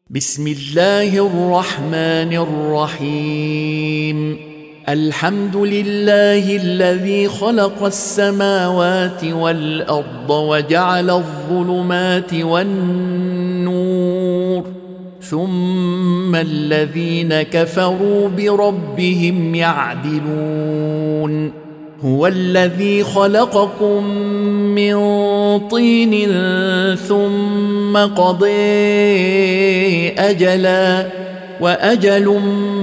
بسم الله الرحمن الرحيم. الحمد لله الذي خلق السماوات والأرض وجعل الظلمات والنور، ثم الذين كفروا بربهم يعدلون. هو الذي خلقكم من طين ثم قضى أجلا وأجل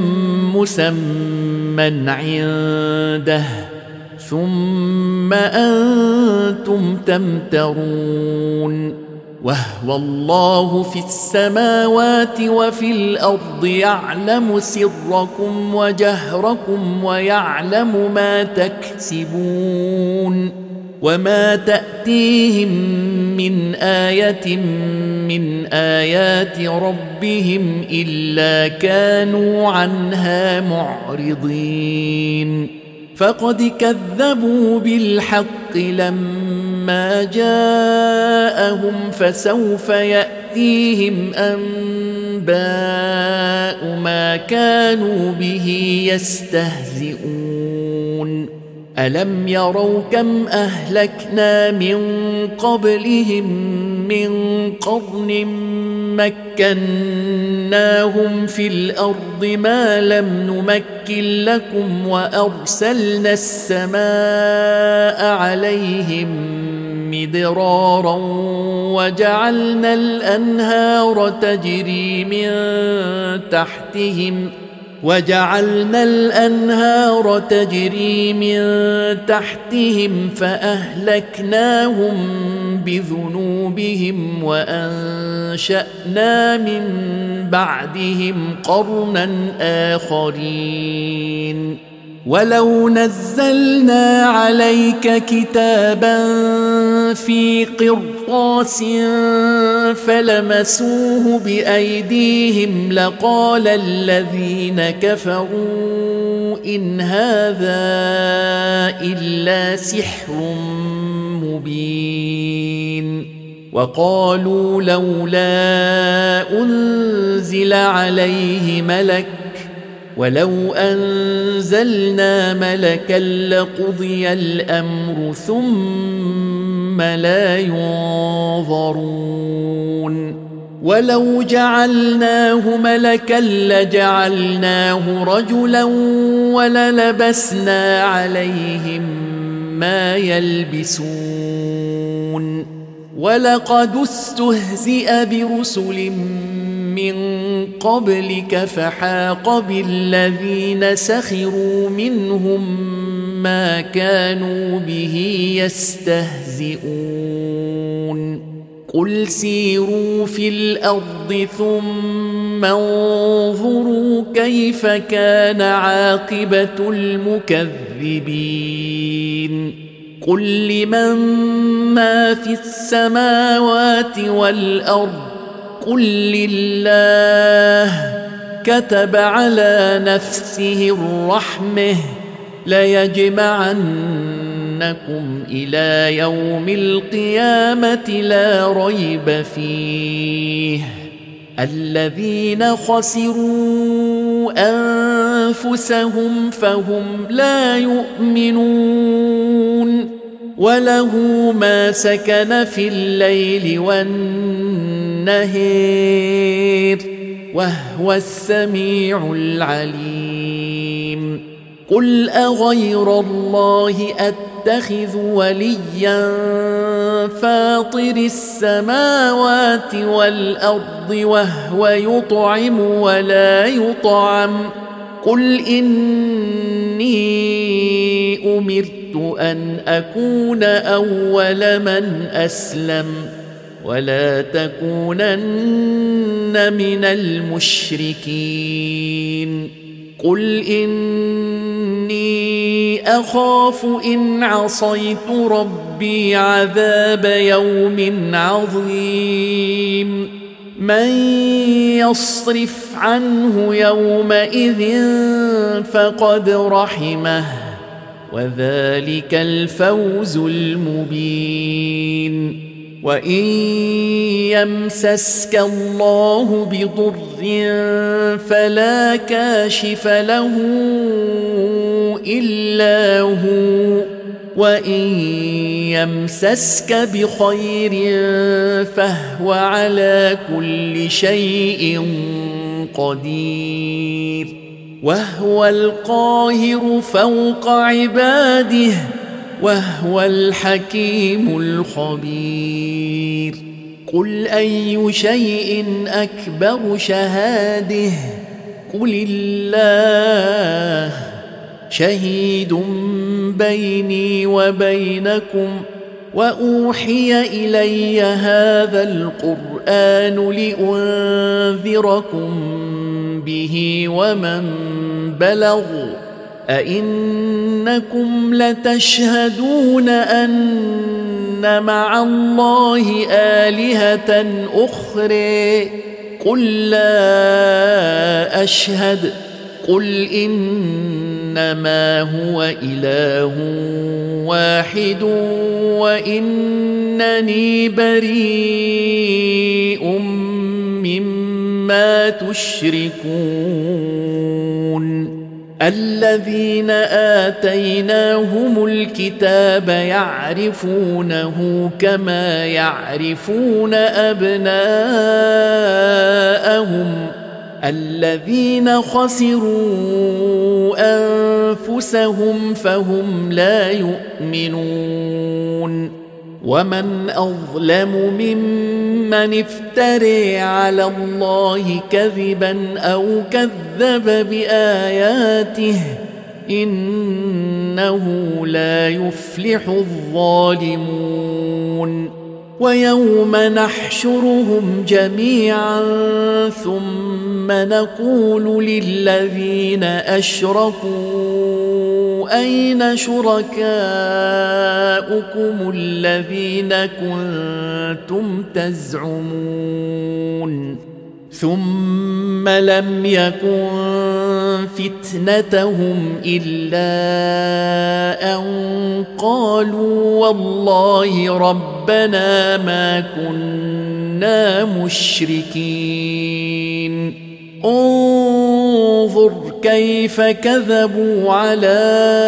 مسمى عنده ثم أنتم تمترون. وهو الله في السماوات وفي الأرض يعلم سركم وجهركم ويعلم ما تكسبون، وما تأتيهم من آية من آيات ربهم إلا كانوا عنها معرضين. فقد كذبوا بالحق لما جاءهم، فسوف يأتيهم أنباء ما كانوا به يستهزئون. ألم يروا كم أهلكنا من قبلهم من قرن مكناهم في الأرض ما لم نمكن لكم، وأرسلنا السماء عليهم مدرارا وجعلنا الأنهار تجري من تحتهم فأهلكناهم بذنوبهم وأنشأنا من بعدهم قرنا آخرين. ولو نزلنا عليك كتابا في قرطاس فلمسوه بأيديهم لقال الذين كفروا إن هذا إلا سحر مبين. وقالوا لولا أنزل عليه ملك، ولو أنزلنا ملكا لقضي الأمر ثم لا ينظرون. ولو جعلناه ملكا لجعلناه رجلا وللبسنا عليهم ما يلبسون. ولقد استهزئ برسل من قبلك فحاق بالذين سخروا منهم ما كانوا به يستهزئون. قل سيروا في الأرض ثم انظروا كيف كان عاقبة المكذبين. قل لمن ما في السماوات والأرض قل لله كتب على نفسه الرحمة ليجمعنكم إلى يوم القيامة لا ريب فيه. الذين خسروا أنفسهم فهم لا يؤمنون. وله ما سكن في الليل والنهار وهو السميع العليم. قل أغير الله أتخذ وليا فاطر السماوات والأرض وهو يطعم ولا يطعم. قل إني أمرت أن أكون أول من أسلم ولا تكونن من المشركين. قل إني أخاف إن عصيت ربي عذاب يوم عظيم. من يصرف عنه يومئذ فقد رحمه وذلك الفوز المبين. وإن يمسسك الله بضر فلا كاشف له إلا هو، وإن يمسسك بخير فهو على كل شيء قدير، وهو القاهر فوق عباده، وهو الحكيم الخبير. قل أي شيء أكبر شهادة؟ قل الله شهيد بيني وبينكم، وأوحي إلي هذا القرآن لأنذركم به ومن بلغ. أئنكم لتشهدون أن مع الله آلهة أخرى؟ قل لا أشهد. قل إنما هو إله واحد وإنني بريء مما تشركون. الذين آتيناهم الكتاب يعرفونه كما يعرفون أبناءهم، الذين خسروا أنفسهم فهم لا يؤمنون. ومن أظلم ممن افترى على الله كذبا أو كذب بآياته، إنه لا يفلح الظالمون. ويوم نحشرهم جميعا ثم نقول للذين أشركوا أين شركاؤكم الذين كنتم تزعمون؟ ثم لم يكن فتنتهم إلا أن قالوا والله ربنا ما كنا مشركين. انظر كيف كذبوا على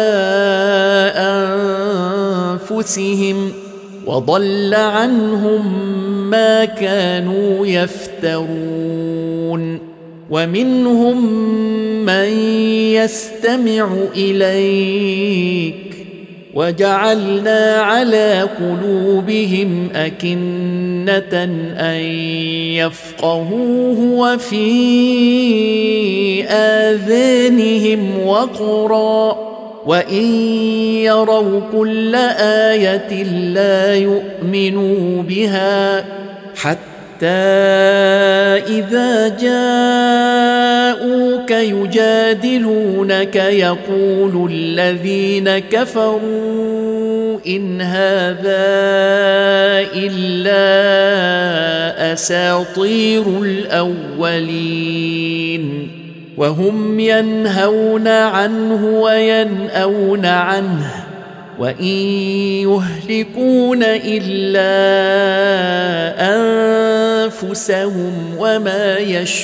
أنفسهم وضل عنهم ما كانوا يفترون. ومنهم من يستمع إليك وجعلنا على قلوبهم أكنة أن يفقهوه وفي آذانهم وقرا، وإن يروا كل آية لا يؤمنوا بها، حتى إذا جاءوك يجادلونك يقول الذين كفروا إن هذا إلا أساطير الأولين، وهم ينهون عنه وينأون عنه، وإن يهلكون إلا أنفسهم وما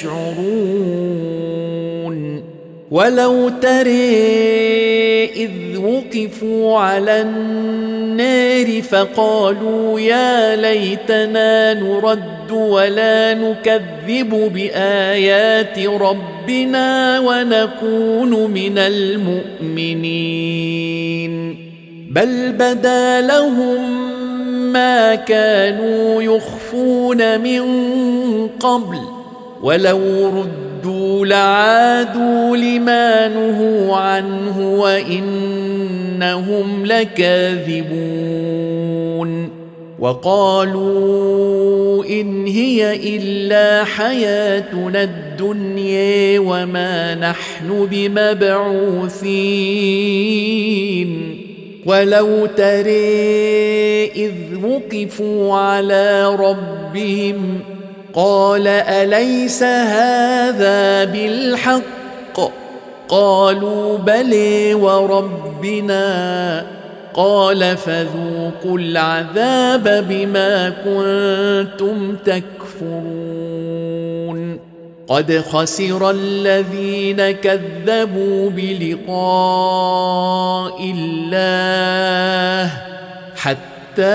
يشعرون. ولو ترى إذ وقفوا على النار فقالوا يا ليتنا نرد ولا نكذب بآيات ربنا ونكون من المؤمنين، بل بدا لهم ما كانوا يخفون من قبل، ولو ردوا لعادوا لما نهوا عنه وإنهم لكاذبون. وقالوا إن هي إلا حياتنا الدنيا وما نحن بمبعوثين. ولو ترى إذ وقفوا على ربهم قال أليس هذا بالحق؟ قالوا بلى وربنا قال فذوقوا العذاب بما كنتم تكفرون قد خسر الذين كذبوا بلقاء الله حتى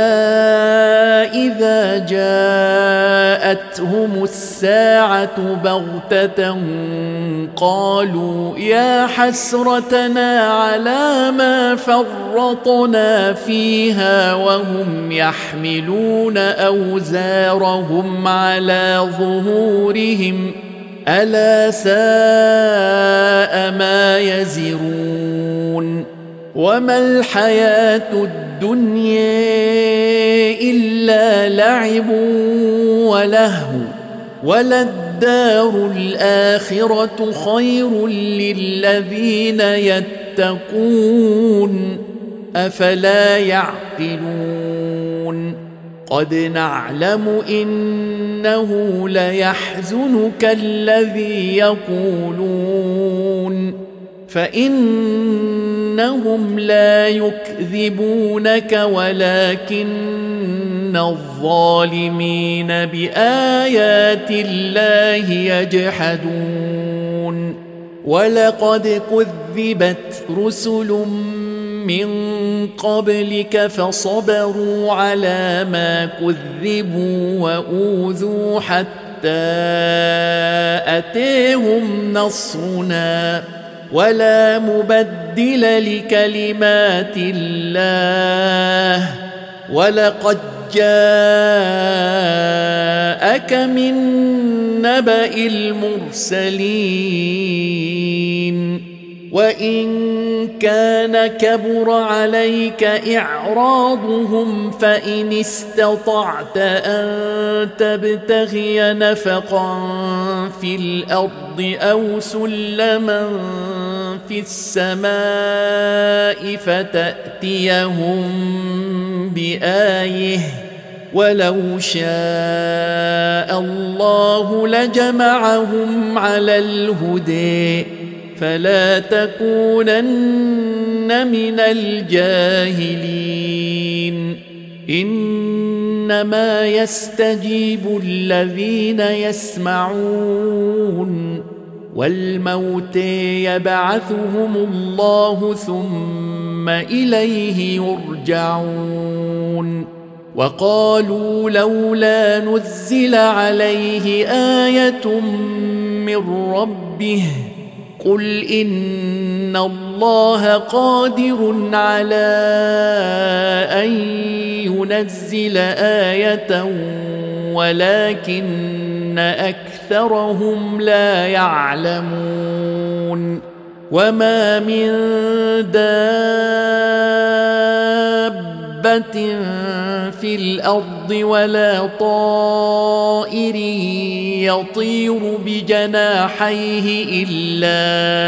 إذا جاءتهم الساعة بغتة قالوا يا حسرتنا على ما فرطنا فيها وهم يحملون أوزارهم على ظهورهم ألا ساء ما يزرون وما الحياة الدنيا إلا لعب ولهو وللدار الآخرة خير للذين يتقون أفلا يعقلون قد نعلم إنه ليحزنك الذي يقولون فإنهم لا يكذبونك ولكن الظالمين بآيات الله يجحدون ولقد كذبت رسل من قبلك فصبروا على ما كذبوا وأوذوا حتى أتيهم نصرنا ولا مبدل لكلمات الله ولقد جاءك من نبأ المرسلين وإن كان كبر عليك إعراضهم فإن استطعت أن تبتغي نفقا في الأرض أو سلما في السماء فتأتيهم بآية ولو شاء الله لجمعهم على الهدى فلا تكونن من الجاهلين إنما يستجيب الذين يسمعون والموتى يبعثهم الله ثم إليه يرجعون وقالوا لولا نزل عليه آية من ربه قل إن الله قادر على أن ينزل آية ولكن أكثرهم لا يعلمون وما من دابة في الأرض ولا طائر يطير بجناحيه إلا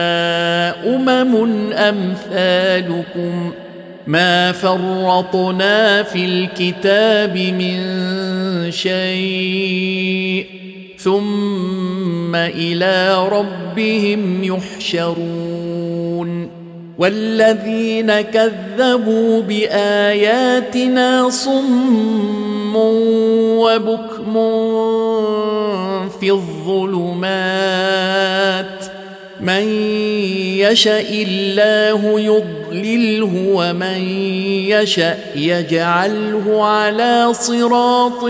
أمثالكم ما فرطنا في الكتاب من شيء ثم إلى ربهم يحشرون والذين كذبوا بآياتنا صم وبكم في الظلمات من يشاء الله يضلله ومن يشاء يجعله على صراط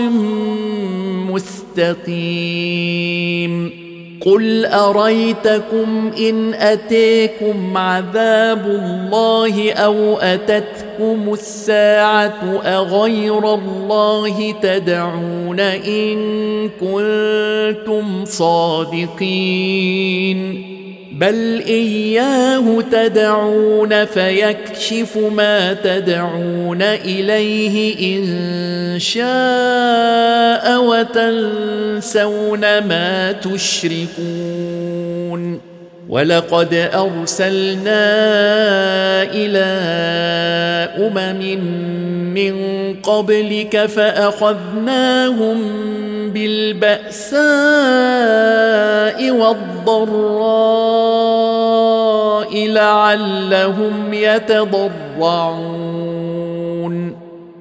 مستقيم قل أريتكم إن أتيكم عذاب الله أو أتتكم الساعة أغير الله تدعون إن كنتم صادقين بل إياه تدعون فيكشف ما تدعون إليه إن شاء وتنسون ما تشركون ولقد أرسلنا إلى من قبلك فأخذناهم بالبأساء والضراء لعلهم يتضرعون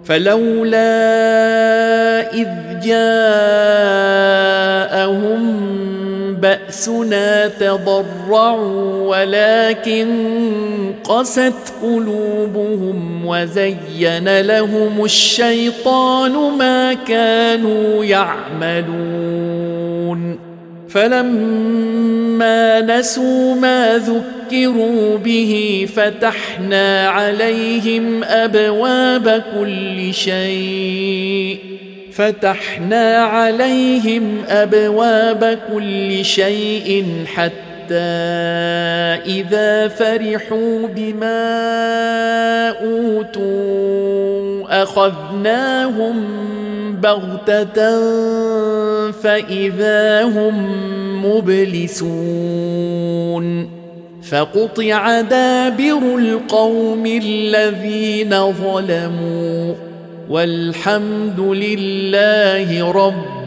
فلولا إذ جاءهم بأسنا تضرعوا ولكن قست قلوبهم وزين لهم الشيطان ما كانوا يعملون فلما نسوا ما ذكروا به فتحنا عليهم أبواب كل شيء حتى إذا فرحوا بما أوتوا أخذناهم بغتة فإذا هم مبلسون فقطع دابر القوم الذين ظلموا والحمد لله رب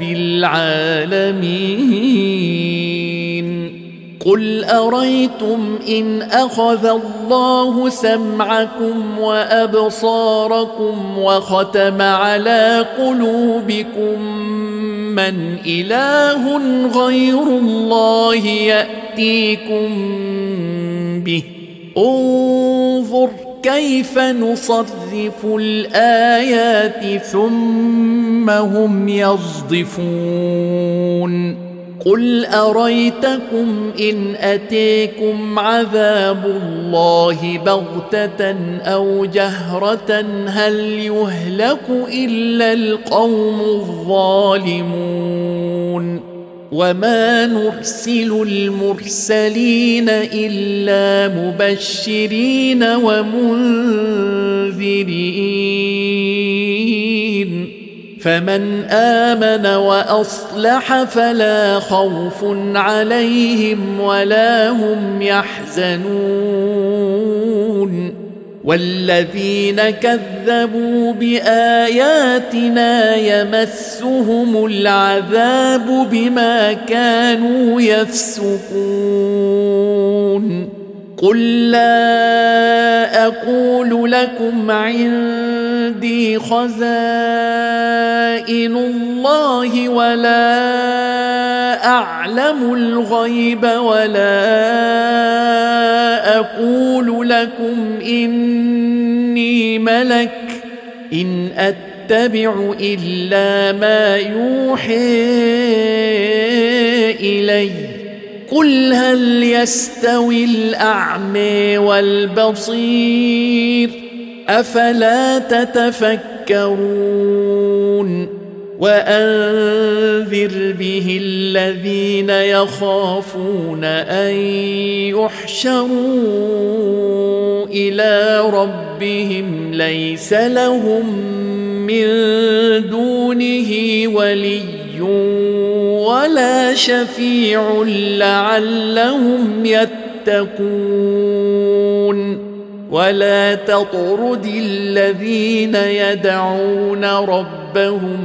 العالمين قل أريتم إن أخذ الله سمعكم وأبصاركم وختم على قلوبكم من إله غير الله يأتيكم به انظر كيف نصرف الآيات ثم هم يصدفون قل أريتكم إن أتيكم عذاب الله بغتة أو جهرة هل يهلك إلا القوم الظالمون وما نرسل المرسلين إلا مبشرين ومنذرين فمن آمن وأصلح فلا خوف عليهم ولا هم يحزنون والذين كذبوا بآياتنا يمسهم العذاب بما كانوا يفسقون قل لا أقول لكم عندي خزائن الله ولا أعلم الغيب ولا أقول لكم إني ملك إن أتبع إلا ما يوحي إلي قل هل يستوي الأعمى والبصير أفلا تتفكرون وأنذر به الذين يخافون أن يحشروا إلى ربهم ليس لهم من دونه ولي ولا شفيع لعلهم يتقون ولا تطرد الذين يدعون ربهم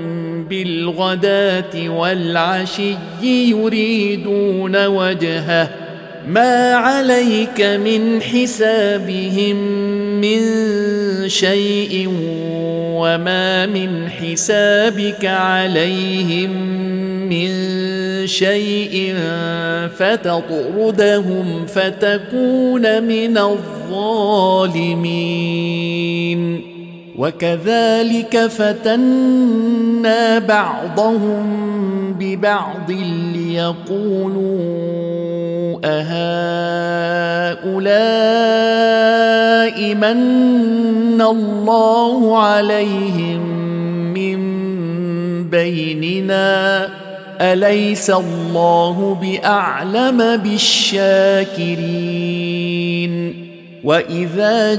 بالغداة والعشي يريدون وجهه ما عليك من حسابهم من شيء وما من حسابك عليهم من شيء فتطردهم فتكون من الظالمين وكذلك فتنا بعضهم ببعض ليقولوا أهؤلاء من الله عليهم من بيننا أليس الله بأعلم بالشاكرين وإذا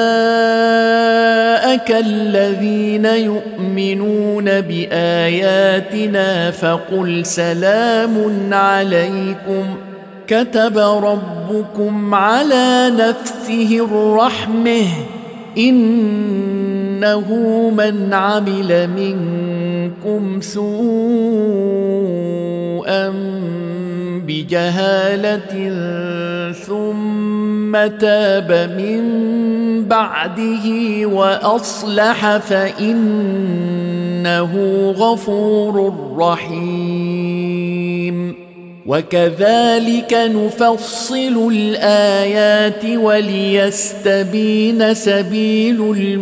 جاءك الذين يؤمنون بآياتنا فقل سلام عليكم كتب ربكم على نفسه الرحمة إنه من عمل منكم سوءا بجهالة ثم تاب من بعده وأصلح فإنه غفور رحيم. وكذلك نفصل الآيات وليستبين سبيل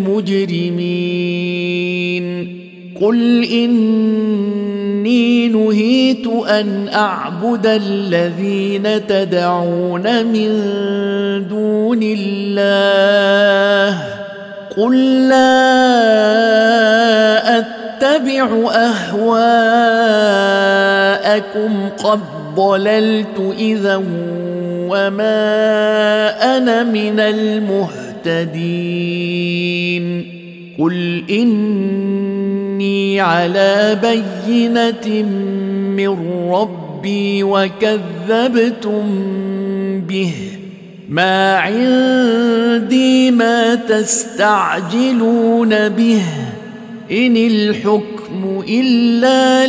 المجرمين. قل إني نهيت أن أعبد الذين تدعون من دون الله قل لا أتبع أهواءكم قد ضللت إذا وما أنا من المهتدين. قل إني على بينة من ربي وكذبتم به ما عندي ما تستعجلون به إن الحكم إلا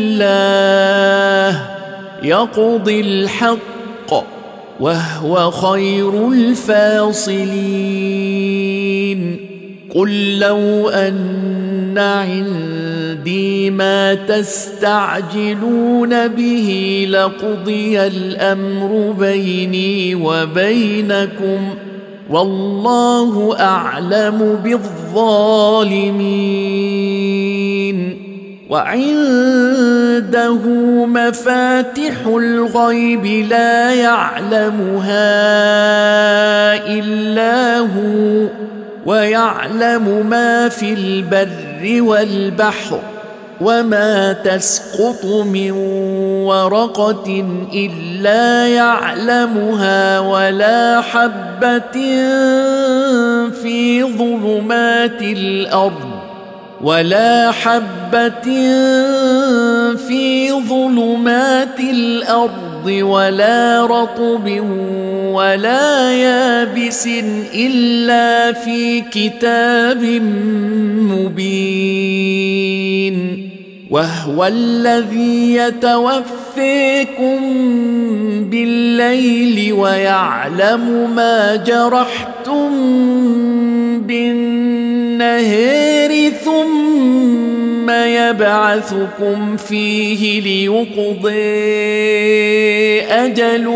لله يقضي الحق وهو خير الفاصلين. قل لو أن عندي ما تستعجلون به لقضي الأمر بيني وبينكم والله أعلم بالظالمين. وعنده مفاتح الغيب لا يعلمها إلا هو ويعلم ما في البر والبحر وما تسقط من ورقة إلا يعلمها ولا حبة في ظلمات الأرض ولا رطب ولا يابس إلا في كتاب مبين. وهو الذي يتوفيكم بالليل ويعلم ما جرحتم بالنهار ثم يبعثكم فيه ليقضي أجل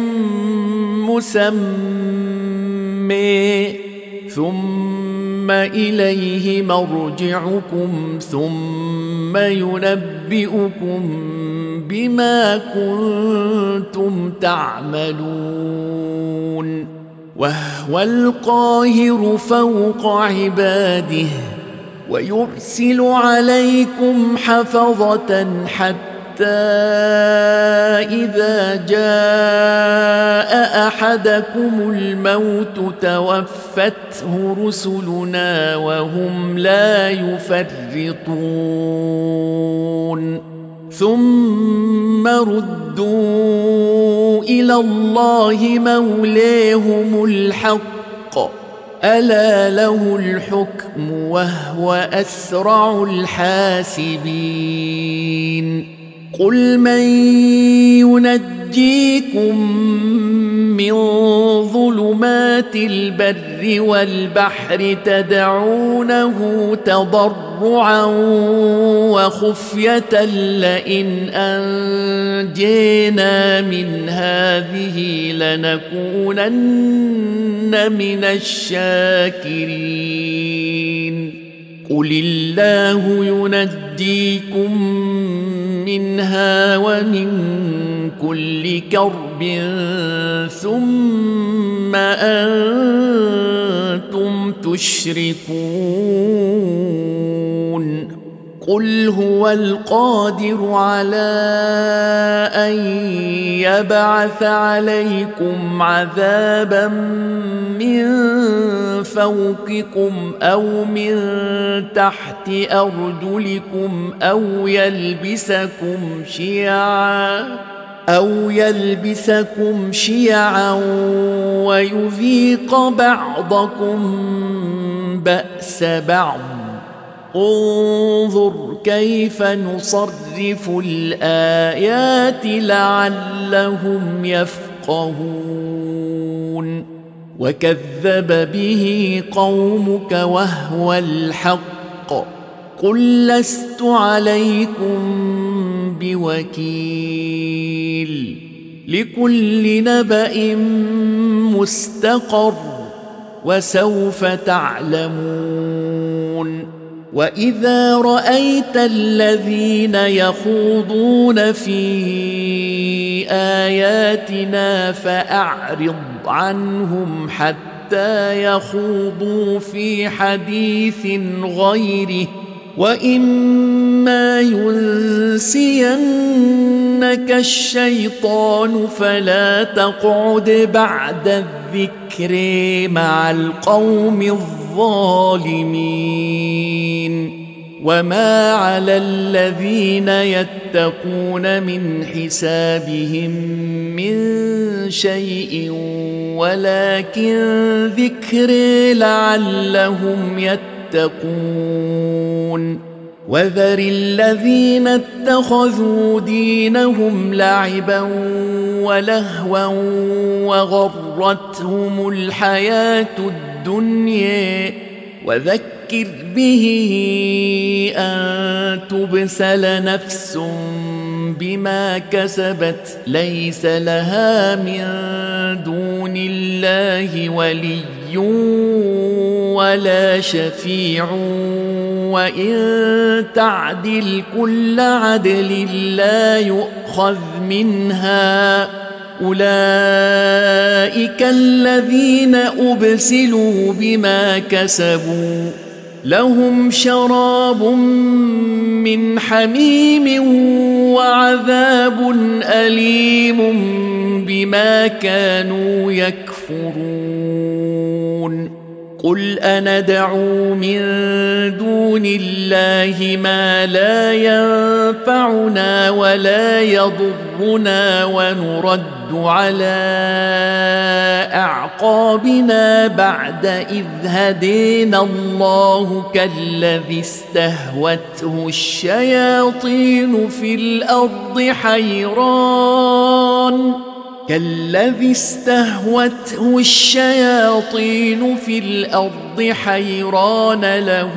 مسمى ثم إليه مرجعكم ثم ينبئكم بما كنتم تعملون. وهو القاهر فوق عباده ويرسل عليكم حفظة حتى إذا جاء أحدكم الموت توفته رسلنا وهم لا يفرطون ثم ردوا إلى الله مولاهم الحق ألا له الحكم وهو أسرع الحاسبين. قل من ينجيكم من ظلمات البر والبحر تدعونه تضرعا وخفية لئن أنجينا من هذه لنكونن من الشاكرين. قل الله ينجيكم منها ومن كل كرب ثم أنتم تشركون. قل هو القادر على أن يبعث عليكم عذابا من فوقكم أو من تحت أرجلكم أو يلبسكم شيعا ويذيق بعضكم بأس بعض انظر كيف نصرف الآيات لعلهم يفقهون وكذب به قومك وهو الحق قل لست عليكم بوكيل لكل نبأ مستقر وسوف تعلمون وإذا رأيت الذين يخوضون في آياتنا فأعرض عنهم حتى يخوضوا في حديث غيره وإما ينسينك الشيطان فلا تقعد بعد الذكر مع القوم الظالمين وما على الذين يتقون من حسابهم من شيء ولكن ذكر لعلهم يتقون وذر الذين اتخذوا دينهم لعبا ولهوا وغرتهم الحياة الدنيا وذكر به أن تبسل نفس بما كسبت ليس لها من دون الله ولي ولا شفيع وإن تعدل كل عدل لا يؤخذ منها أولئك الذين أبسلوا بما كسبوا لهم شراب من حميم وعذاب أليم بما كانوا يكفرون قل أندعو من دون الله ما لا ينفعنا ولا يضرنا ونرد على أعقابنا بعد إذ هدينا الله كالذي استهوته الشياطين في الأرض حيران له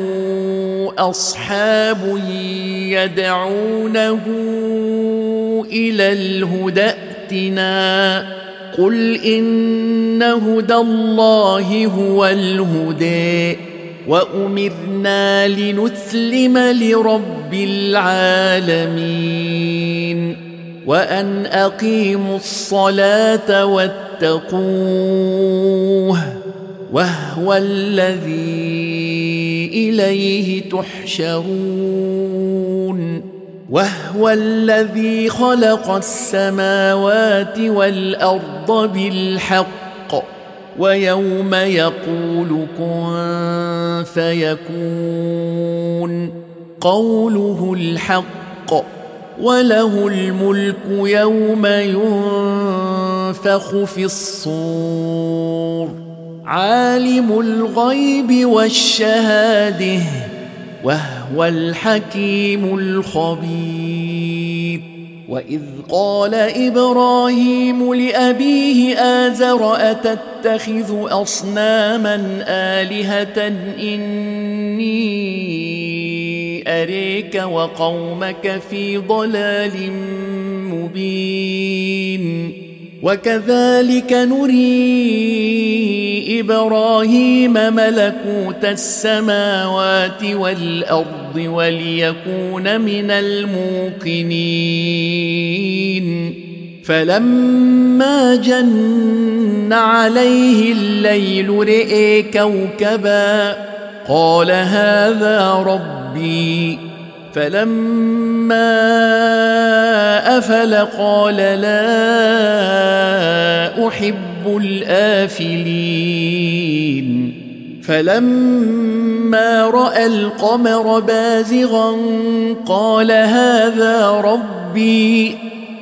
أصحاب يدعونه إلى الهدى ائتنا قل إن هدى الله هو الهدى وأمرنا لنسلم لرب العالمين وأن أقيموا الصلاة واتقوه وهو الذي إليه تحشرون وهو الذي خلق السماوات والأرض بالحق ويوم يقول كن فيكون قوله الحق وله الملك يوم ينفخ في الصور عالم الغيب والشهاده وهو الحكيم الخبير وإذ قال إبراهيم لأبيه آزر أتتخذ أصناما آلهة إني أريك وقومك في ضلال مبين وكذلك نري إبراهيم ملكوت السماوات والأرض وليكون من الموقنين فلما جن عليه الليل رئي كوكبا قال هذا ربي فلما أفل قال لا أحب الآفلين فلما رأى القمر بازغا قال هذا ربي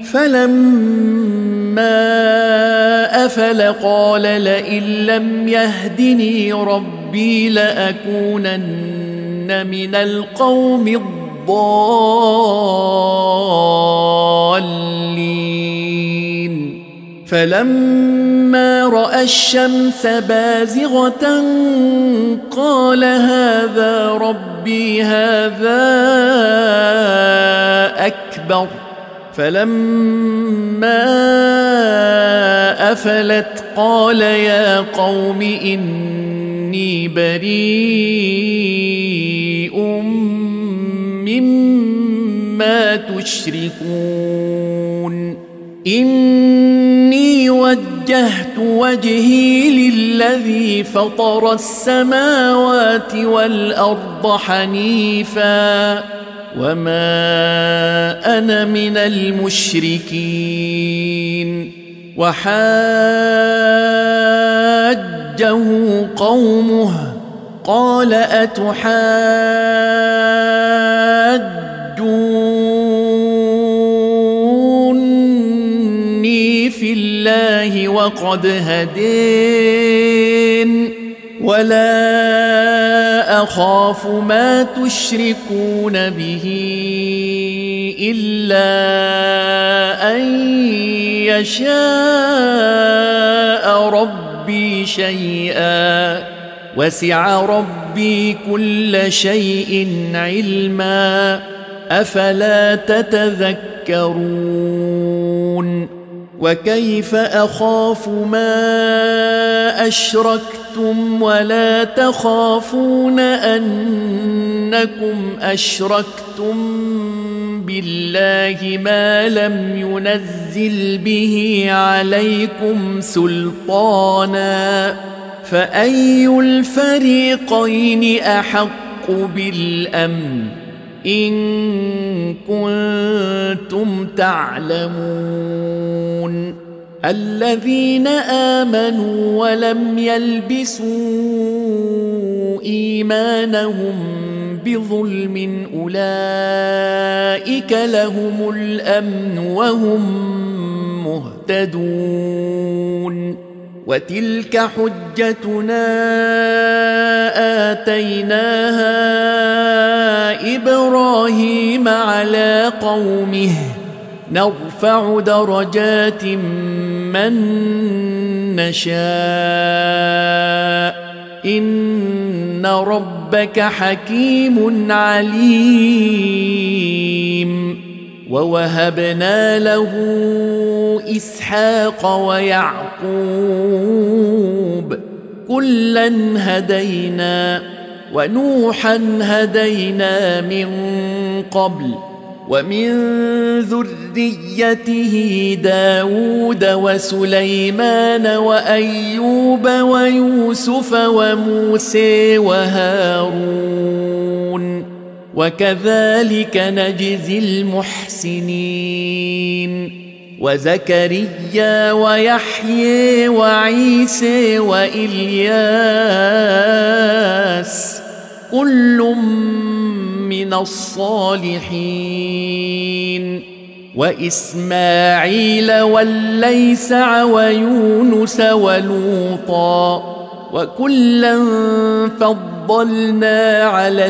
فلما أفل قال لئن لم يهدني ربي لأكونن تكون من القوم الضالين. فلما رأى الشمس بازغة قال هذا ربي هذا أكبر. فلما أفلت قال يا قوم إني بريء مما تشركون. إني وجهت وجهي للذي فطر السماوات والأرض حنيفا وما أنا من المشركين. وحاجه قومه قال أتحاجوني في الله وقد هدين ولا أخاف ما تشركون به إلا أن يشاء ربي شيئا وسع ربي كل شيء علما أفلا تتذكرون. وكيف أخاف ما أشركتم ولا تخافون أنكم أشركتم بالله ما لم ينزل به عليكم سلطانا فأي الفريقين أحق بالأمن إن كنتم تعلمون. الذين آمنوا ولم يلبسوا إيمانهم بظلم أولئك لهم الأمن وهم مهتدون. وتلك حجتنا آتيناها إبراهيم على قومه نرفع درجات من نشاء إن ربك حكيم عليم. ووهبنا له إسحاق ويعقوب كلا هدينا ونوحا هدينا من قبل ومن ذريته داود وسليمان وأيوب ويوسف وموسى وهارون وكذلك نجزي المحسنين. وزكريا ويحيى وعيسى وإلياس كل من الصالحين. وإسماعيل واليسع ويونس ولوطا وكلا فضلنا على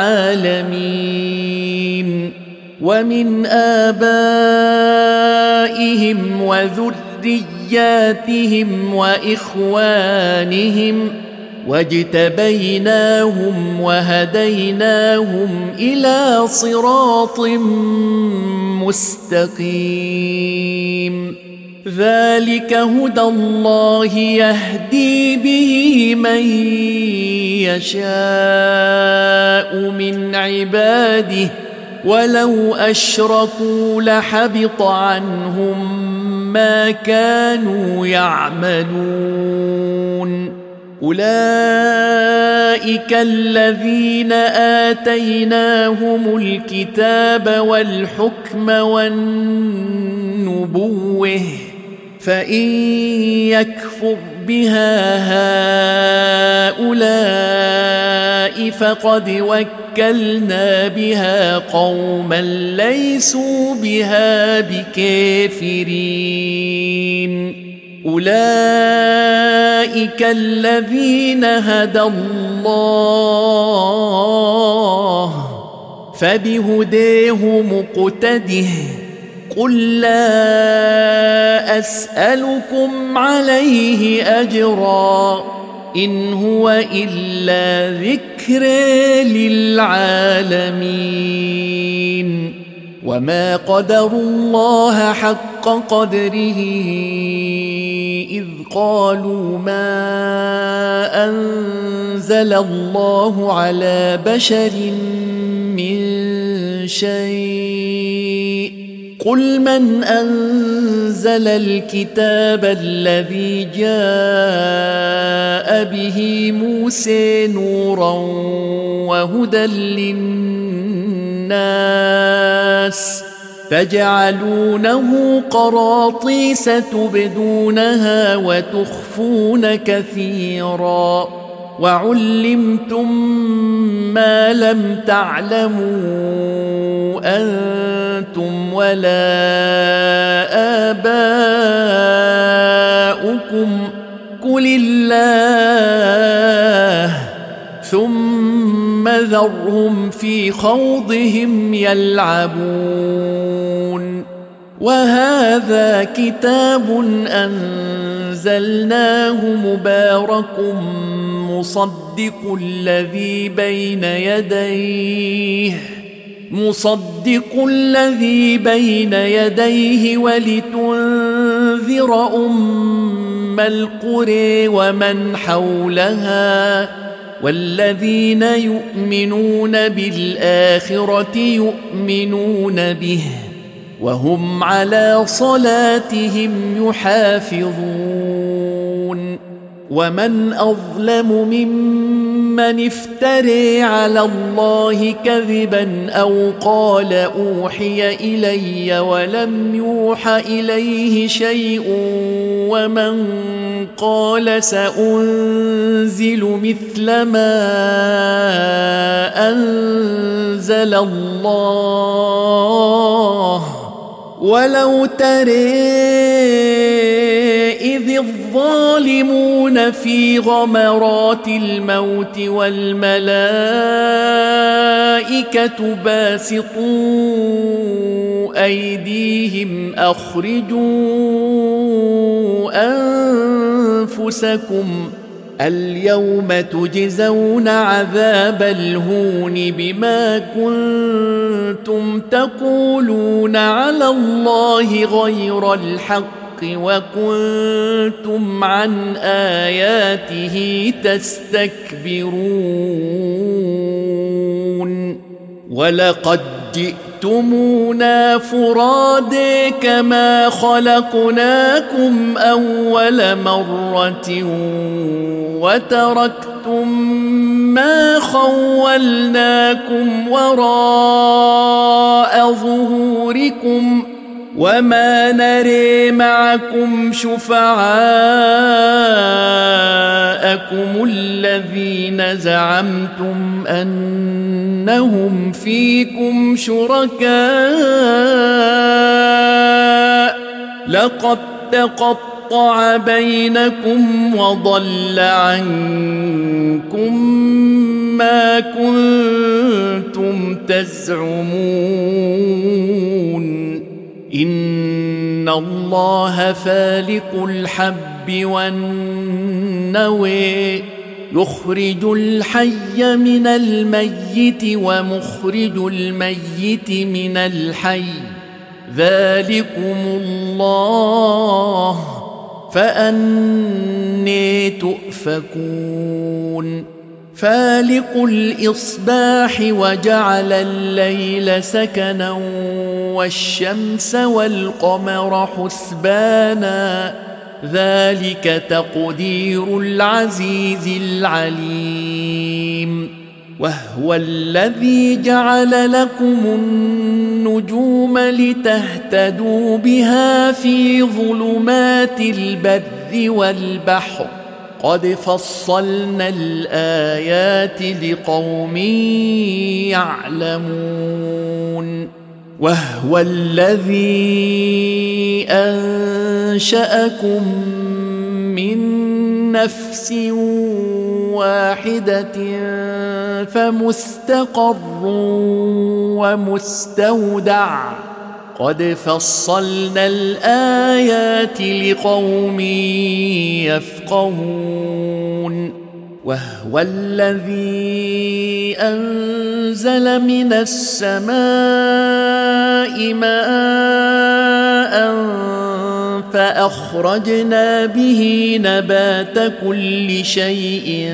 العالمين. ومن آبائهم وذرياتهم وإخوانهم واجتبيناهم وهديناهم إلى صراط مستقيم. ذلك هدى الله يهدي به من يشاء من عباده ولو أشركوا لحبط عنهم ما كانوا يعملون. أولئك الذين آتيناهم الكتاب والحكم والنبوة فإن يكفر بها هؤلاء فقد وكلنا بها قوما ليسوا بها بكافرين. أولئك الذين هدى الله فبهداه مقتده قل لا أسألكم عليه أجرا إن هو إلا ذكر للعالمين وما قدروا الله حق قدره إذ قالوا ما أنزل الله على بشر من شيء قل من أنزل الكتاب الذي جاء به موسى نورا وهدى للناس تجعلونه قراطيس تبدونها وتخفون كثيرا وعلمتم ما لم تعلموا أنتم ولا آباؤكم قل الله ثم ذرهم في خوضهم يلعبون وهذا كتاب أنزلناه مبارك مصدق الذي بين يديه ولتنذر أم القرى ومن حولها والذين يؤمنون بالآخرة يؤمنون به وهم على صلاتهم يحافظون ومن أظلم ممن افترى على الله كذبا أو قال أوحي إلي ولم يوح إليه شيء ومن قال سأنزل مثل ما أنزل الله ولو ترى إذ الظالمون في غمرات الموت والملائكة باسطوا أيديهم أخرجوا أنفسكم اليوم تجزون عذاب الهون بما كنتم تقولون على الله غير الحق وكنتم عن آياته تستكبرون ولقد جئتمونا فرادى كما خلقناكم أول مرة وتركتم ما خولناكم وراء ظهوركم وما نري معكم شفعاءكم الذين زعمتم أنهم فيكم شركاء لقد تقطع بينكم وضل عنكم ما كنتم تزعمون إن الله فالق الحب والنوى يخرج الحي من الميت ومخرج الميت من الحي ذلكم الله فأنى تؤفكون فالق الإصباح وجعل الليل سكنا والشمس والقمر حسبانا ذلك تقدير العزيز العليم وهو الذي جعل لكم النجوم لتهتدوا بها في ظلمات البر والبحر قد فصلنا الآيات لقوم يعلمون وهو الذي أنشأكم من نفس واحدة فمستقر ومستودع قد فصلنا الآيات لقوم يفقهون وهو الذي أنزل من السماء ماء فأخرجنا به نبات كل شيء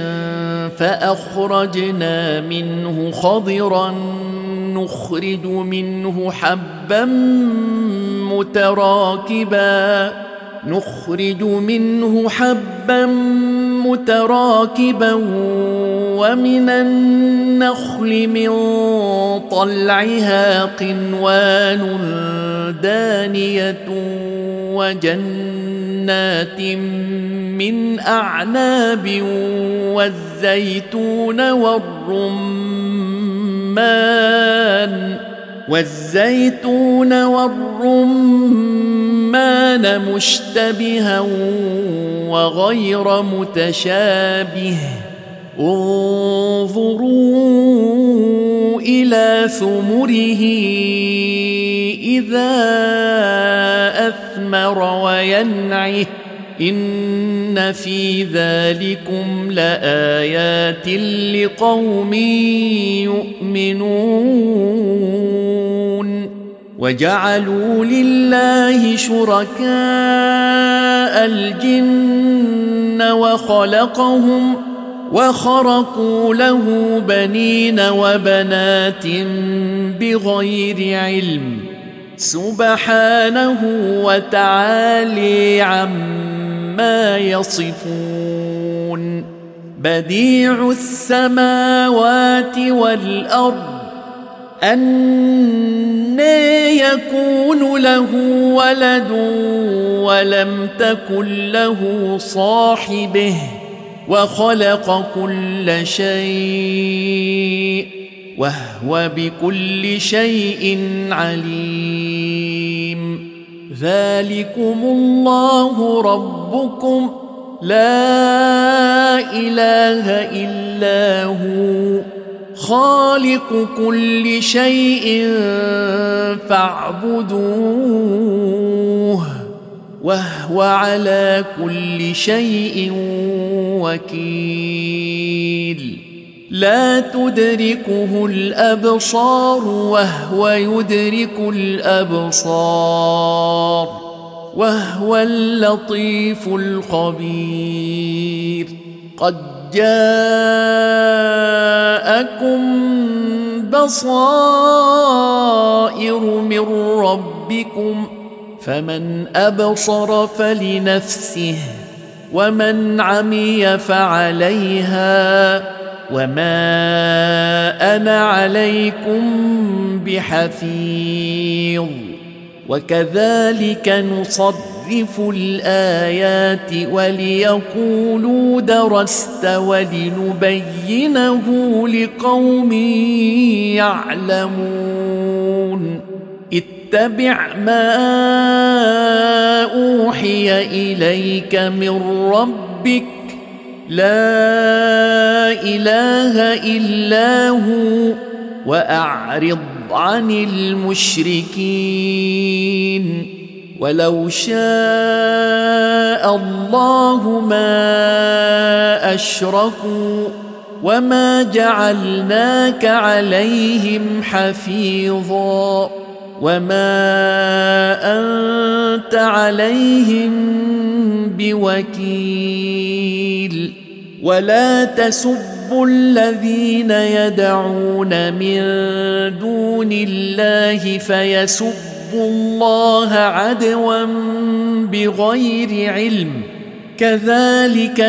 فأخرجنا منه خضرا نخرج منه حبا متراكبا ومن النخل من طلعها قنوان دانية وجنات من أعناب والزيتون والرمان مشتبها وغير متشابه انظروا إلى ثمره إذا أثمر وينعه إن في ذلكم لآيات لقوم يؤمنون وجعلوا لله شركاء الجن وخرقوا له بنين وبنات بغير علم سبحانه وتعالى عما يصفون بديع السماوات والأرض أنى يكون له ولد ولم تكن له صاحبه وخلق كل شيء وهو بكل شيء عليم ذلكم الله ربكم لا إله إلا هو خالق كل شيء فاعبدوه وهو على كل شيء وكيل لا تدركه الأبصار وهو يدرك الأبصار وهو اللطيف الخبير قد جاءكم بصائر من ربكم فمن أبصر فلنفسه ومن عمي فعليها وما أنا عليكم بحفيظ وكذلك نصرف الآيات وليقولوا درست ولنبينه لقوم يعلمون اتبع ما أوحي إليك من ربك لا إله إلا هو وأعرض عن المشركين ولو شاء الله ما أشركوا وما جعلناك عليهم حفيظا وما أنت عليهم بوكيل ولا تسبوا الذين يدعون من دون الله فيسبوا الله عدوا بغير علم كذلك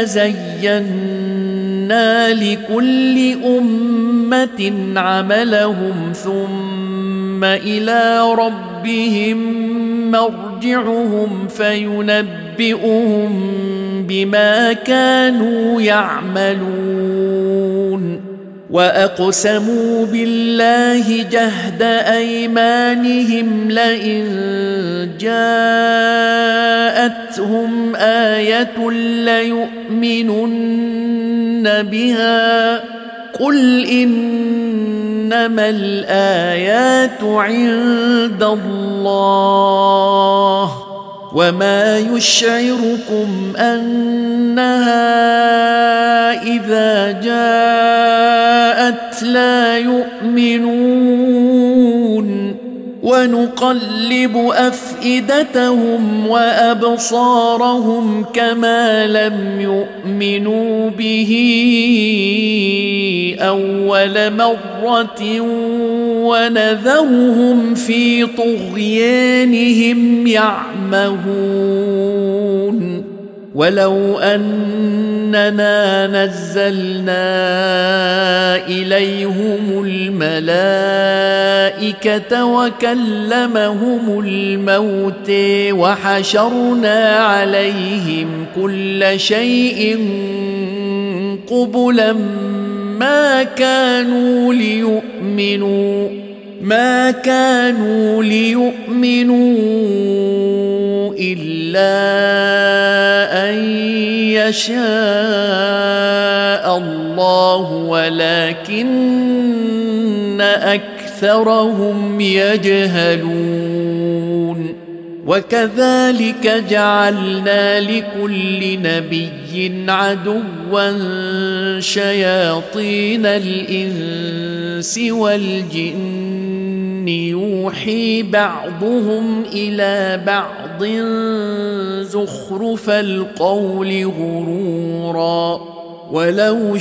زينا لكل أمة عملهم ثم إلى ربهم مرجعهم فينبئهم بما كانوا يعملون وأقسموا بالله جهد أيمانهم لئن جاءتهم آية ليؤمنن بها قل إنما الآيات عند الله وما يشعركم أنها إذا جاءت لا يؤمنون ونقلب أفئدتهم وأبصارهم كما لم يؤمنوا به أول مرة ونذرهم في طغيانهم يعمهون ولو أننا نزلنا إليهم الملائكة وكلمهم الموت وحشرنا عليهم كل شيء قبلا ما كانوا ليؤمنوا إلا أن يشاء الله ولكن أكثرهم يجهلون وكذلك جعلنا لكل نبي عدوا شياطين الإنس والجن يوحي بعضهم إلى بعض زخرف القول غرورا ولو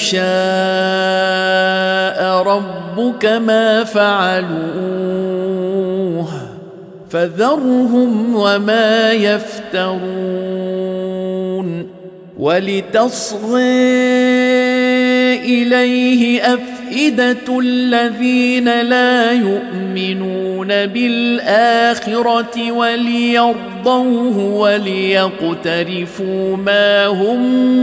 شاء ربك ما فعلوه فذرهم وما يفترون ولتصغي إليه أفئدة الذين لا يؤمنون بالآخرة وليرضوه وليقترفوا ما هم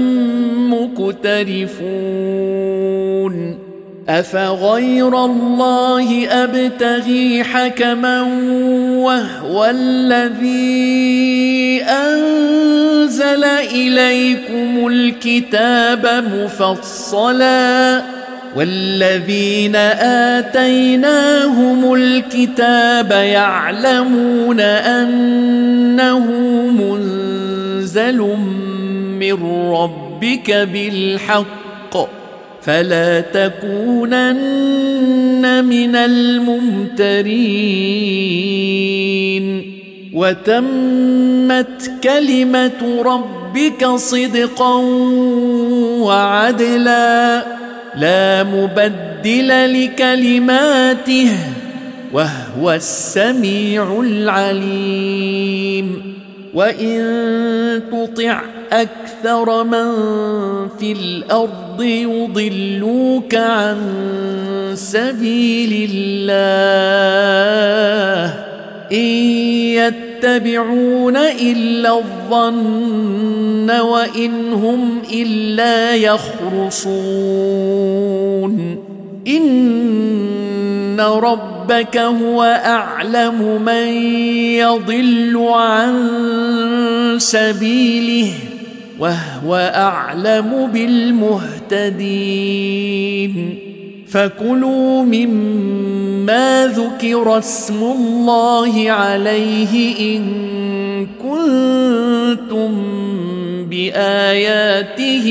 مقترفون أفغير الله أبتغي حكما وهو الذي أنزل إليكم الكتاب مفصلا والذين آتيناهم الكتاب يعلمون أنه منزل من ربك بالحق فلا تكونن من الممترين وتمت كلمة ربك صدقا وعدلا لا مبدل لكلماته وهو السميع العليم وإن تطع أكثر من في الأرض يضلوك عن سبيل الله إن يتبعون إلا الظن وإن هم إلا يخرصون إن ربك هو أعلم من يضل عن سبيله وهو أعلم بالمهتدين فكلوا مما ذكر اسم الله عليه إن كنتم بآياته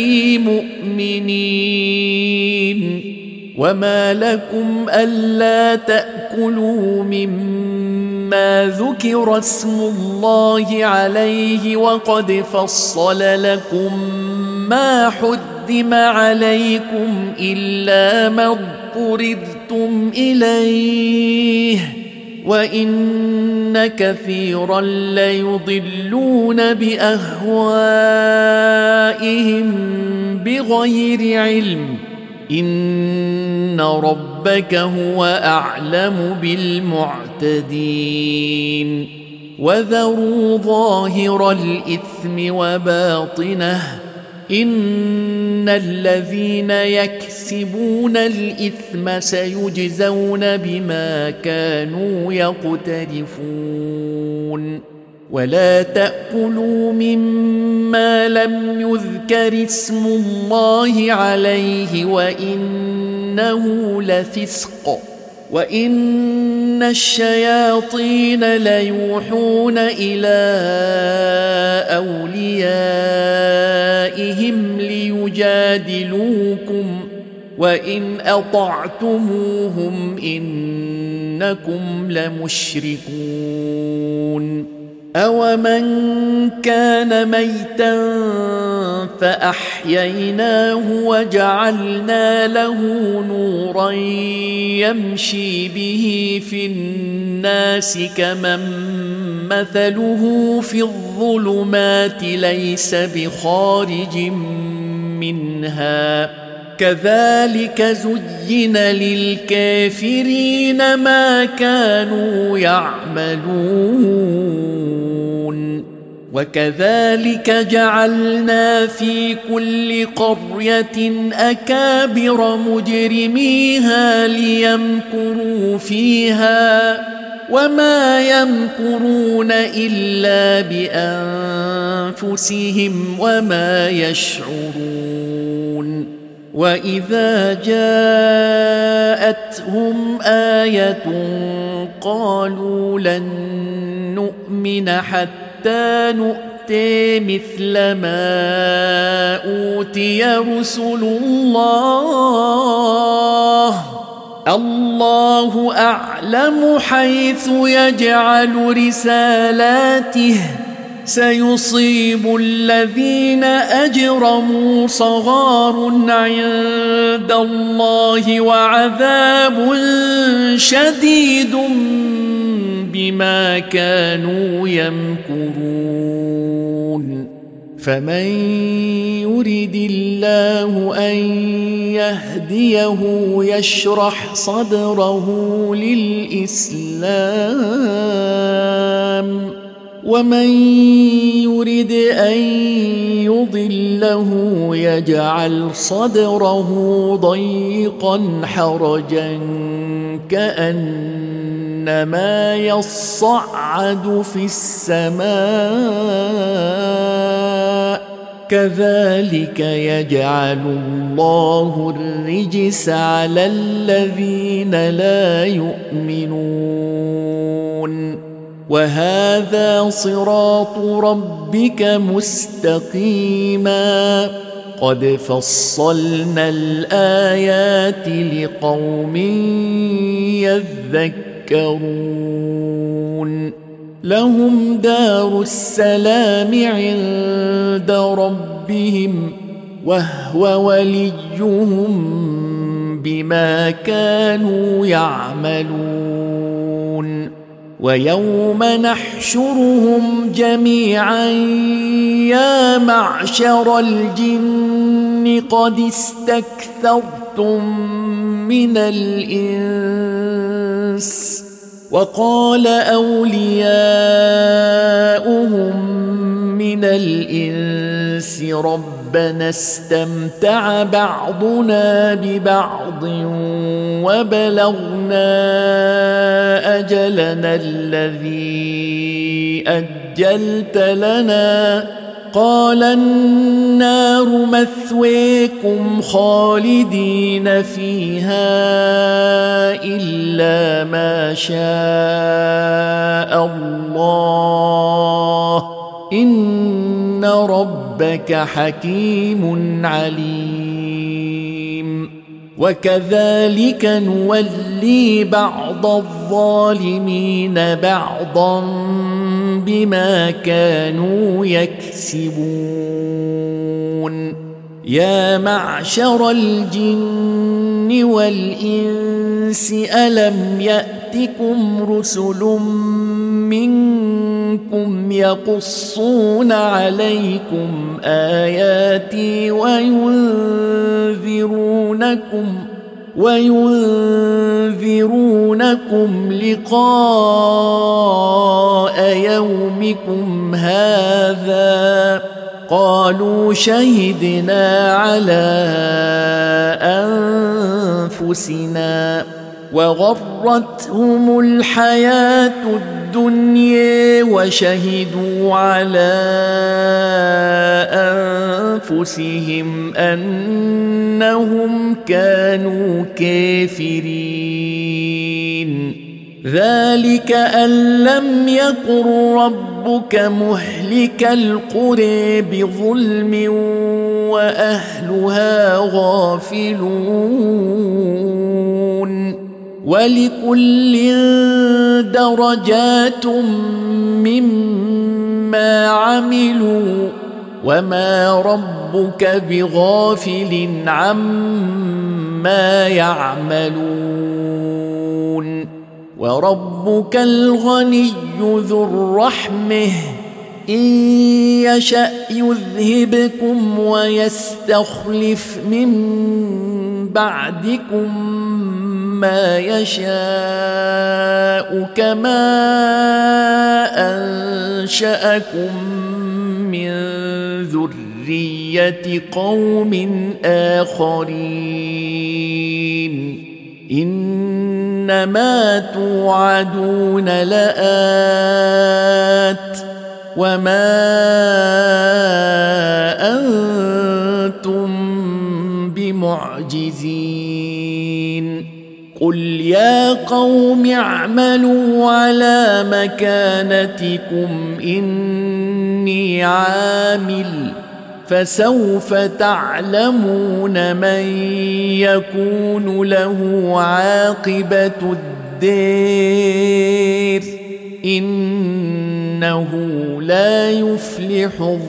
مؤمنين وما لكم ألا تأكلوا مما ذكر اسم الله عليه وقد فصل لكم ما حرم عليكم إلا ما اضطررتم إليه وإن كثيرا ليضلون بأهوائهم بغير علم إن ربك هو أعلم بالمعتدين وذروا ظاهر الإثم وباطنه إن الذين يكسبون الإثم سيجزون بما كانوا يقترفون ولا تأكلوا مما لم يذكر اسم الله عليه وإنه لفسق وإن الشياطين ليوحون إلى أوليائهم ليجادلوكم وإن أطعتموهم إنكم لمشركون أومن كان ميتا فأحييناه وجعلنا له نورا يمشي به في الناس كمن مثله في الظلمات ليس بخارج منها كذلك زين للكافرين ما كانوا يعملون وكذلك جعلنا في كل قرية أكابر مجرميها ليمكروا فيها وما يمكرون إلا بأنفسهم وما يشعرون وإذا جاءتهم آية قالوا لن نؤمن حتى نؤتي مثل ما أوتي رسل الله أعلم حيث يجعل رسالاته سيصيب الذين أجرموا صغار عند الله وعذاب شديد بما كانوا يمكرون فمن يرد الله أن يهديه يشرح صدره للإسلام ومن يرد أن يضله يجعل صدره ضيقا حرجا كأنما يصعد في السماء كذلك يجعل الله الرجس على الذين لا يؤمنون وهذا صراط ربك مستقيما قد فصلنا الآيات لقوم يذكرون لهم دار السلام عند ربهم وهو وليهم بما كانوا يعملون ويوم نحشرهم جميعا يا معشر الجن قد استكثرتم من الإنس وقال أولياؤهم من الإنس ربنا استمتع بعضنا ببعض وبلغنا أجلنا الذي أجلت لنا قال النار مثويكم خالدين فيها إلا ما شاء الله إن ربك حكيم عليم وكذلك نولي بعض الظالمين بعضا بما كانوا يكسبون يا معشر الجن والإنس ألم يأتكم رسل منكم يقصون عليكم وينذرونكم لقاء يومكم هذا قالوا شهدنا على أنفسنا وغرتهم الحياة الدنيا وشهدوا على أنفسهم أنهم كانوا كافرين ذلك أن لم يكن ربك مهلك القرى بظلم وأهلها غافلون ولكل درجات مما عملوا وما ربك بغافل عما يعملون وربك الغني ذو الرحمة إن يشأ يذهبكم ويستخلف من بعدكم ما يشاء كما أنشأكم من ذرية قوم آخرين إنما توعدون لآت وما أنتم بمعجزين قل يا قوم اعملوا على مكانتكم إني عامل فسوف تعلمون من يكون له عاقبة الدار إنه لا يفلح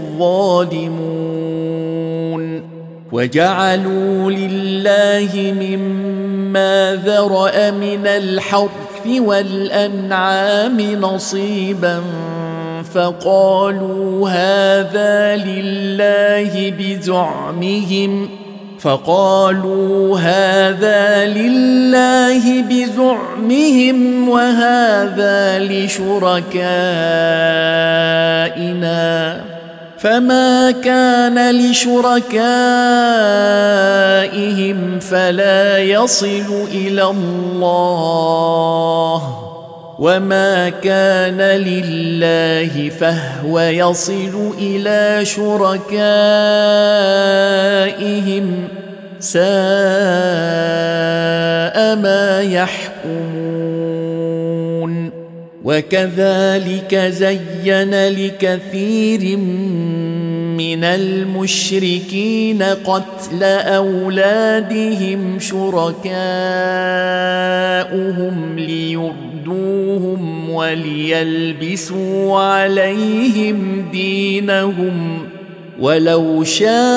الظالمون وجعلوا لله مما ذرأ من الحرث والأنعام نصيبا فقالوا هذا لله بزعمهم وهذا لشركائنا فما كان لشركائهم فلا يصل إلى الله وما كان لله فهو يصل إلى شركائهم ساء ما يحكمون وكذلك زين لكثير من المشركين قتل أولادهم شركاؤهم ليردوهم وليلبسوا عليهم دينهم ولو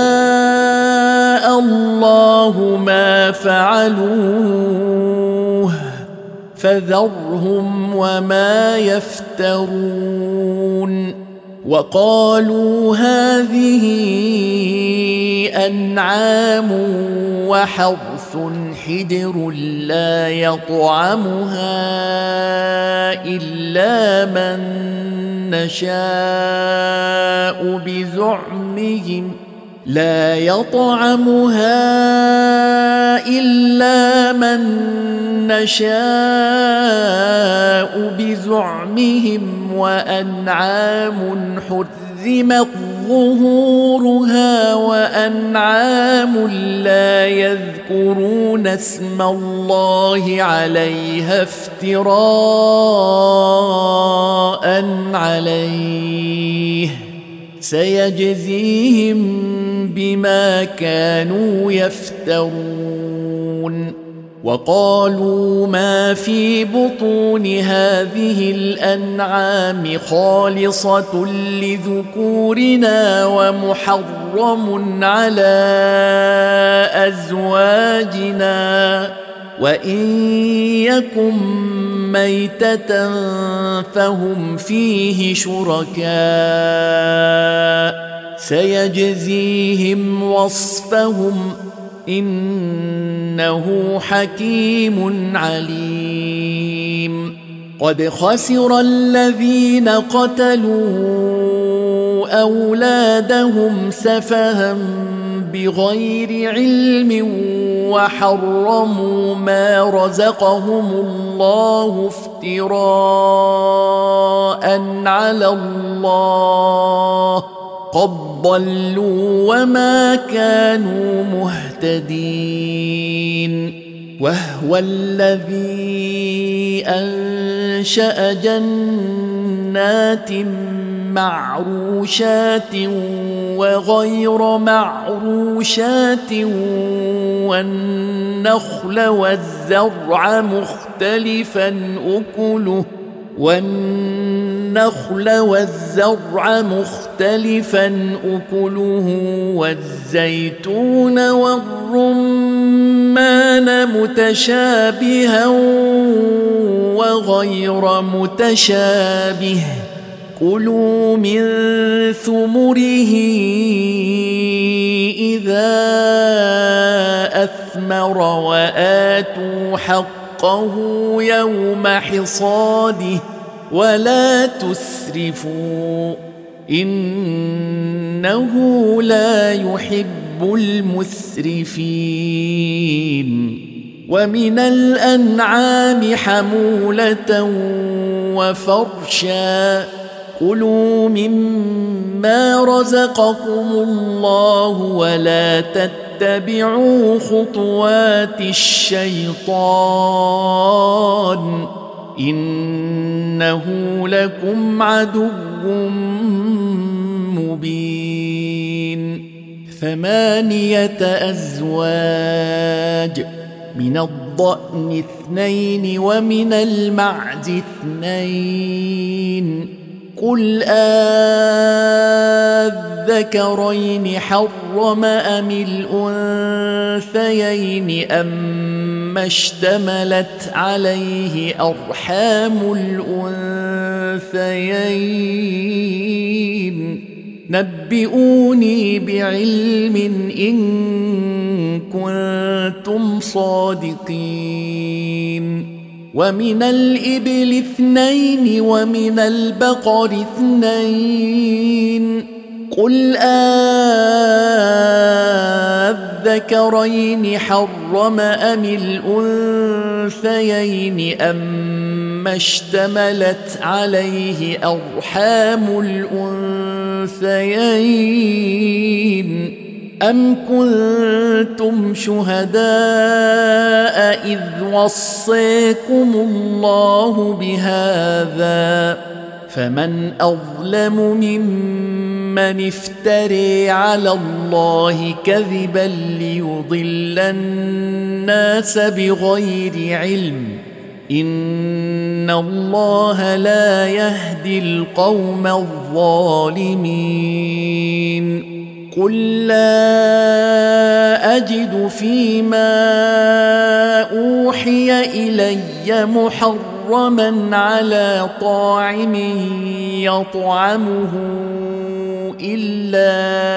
شاء الله ما فعلوه فذرهم وما يفترون وقالوا هذه أنعام وحرث حجر لا يطعمها إلا من نشاء بزعمهم وأنعام حرمت ظهورها وأنعام لا يذكرون اسم الله عليها افتراء عليه سيجزيهم بما كانوا يفترون وقالوا ما في بطون هذه الأنعام خالصة لذكورنا ومحرم على أزواجنا وإن يكن ميتة فهم فيه شركاء سيجزيهم وصفهم إنه حكيم عليم. قد خسر الذين قتلوا أولادهم سفها بغير علم وحرموا ما رزقهم الله افتراء على الله قد ضلوا وما كانوا مهتدين. وهو الذي أنشأ جنات معروشات وغير معروشات والنخل والزرع مختلفا أكله والزيتون والرمان متشابها وغير متشابه كلوا من ثمره إذا أثمر وآتوا حقه يوم حصاده ولا تسرفوا إنه لا يحب المسرفين. ومن الأنعام حمولة وفرشا كلوا مما رزقكم الله ولا تتبعوا خطوات الشيطان إنه لكم عدو مبين. 8 أزواج من الضأن 2 ومن المعز 2 قل أذكرين حرم أم الأنثيين أما اشتملت عليه أرحام الأنثيين نبئوني بعلم إن كنتم صادقين. ومن الإبل 2 ومن البقر 2 قل أذكرين حرم أم الأنثيين أما اشتملت عليه أرحام الأنثيين أم كنتم شهداء إذ وصيكم الله بهذا فمن أظلم ممن افتري على الله كذبا ليضل الناس بغير علم إن الله لا يهدي القوم الظالمين. قل لا أجد فيما أوحي إلي محرما على طاعم يطعمه إلا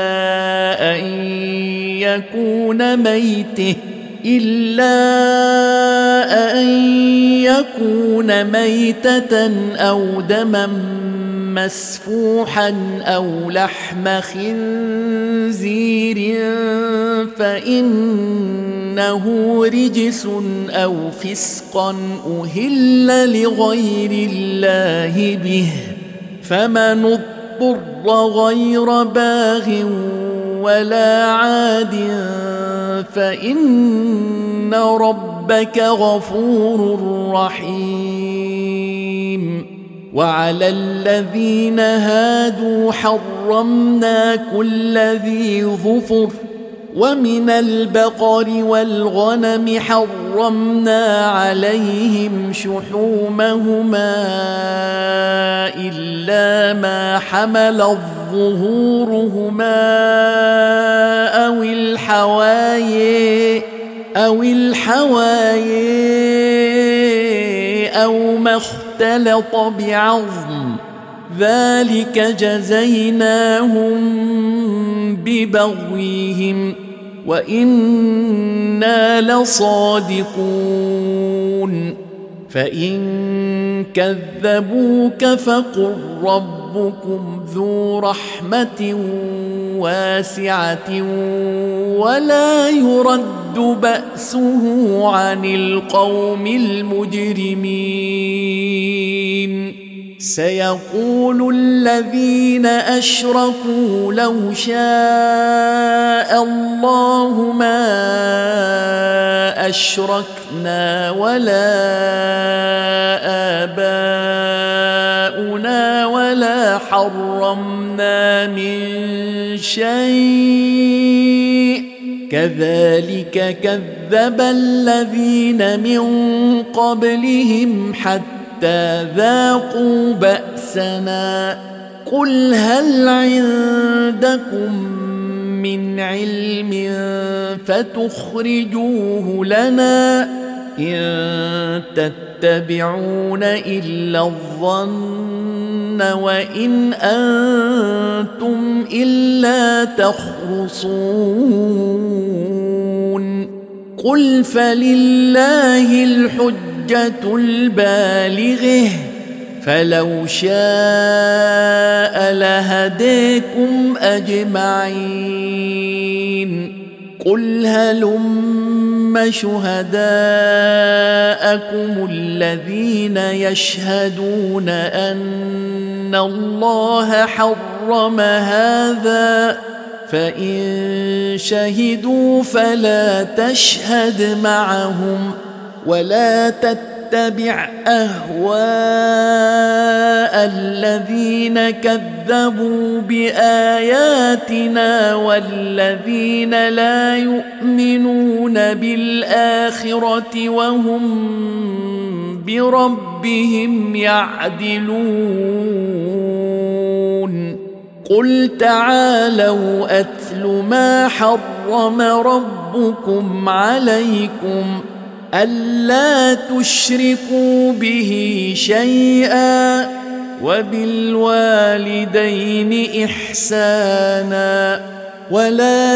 أن يكون ميتة أو دما مسفوحا أو لحم خنزير فإنه رجس أو فسقا أهل لغير الله به فمن اضطر غير باغ ولا عاد فإن ربك غفور رحيم. وعلى الذين هادوا حرمنا كل ذي ظفر ومن البقر والغنم حرمنا عليهم شحومهما إلا ما حملت ظهورهما أو الحوايا أو ما اختلط بعظم ذلك جزيناهم ببغيهم وإنا لصادقون فإن كذبوك فقل ربكم ذو رحمة واسعة ولا يرد بأسه عن القوم المجرمين سيقول الذين أشركوا لو شاء الله ما أشركنا ولا آباؤنا ولا حرمنا من شيء كذلك كذب الذين من قبلهم حتى ذاقوا بأسنا قل هل عندكم من علم فتخرجوه لنا إن تتبعون إلا الظن وإن أنتم إلا تخرصون قل فلله الحجة البالغة فلو شاء لهديكم أجمعين قل هلم شهداءكم الذين يشهدون أن الله حرم هذا فإن شهدوا فلا تشهد معهم ولا تتبع أهواء الذين كذبوا بآياتنا والذين لا يؤمنون بالآخرة وهم بربهم يعدلون قل تعالوا أتل ما حرم ربكم عليكم ألا تشركوا به شيئا وبالوالدين إحسانا ولا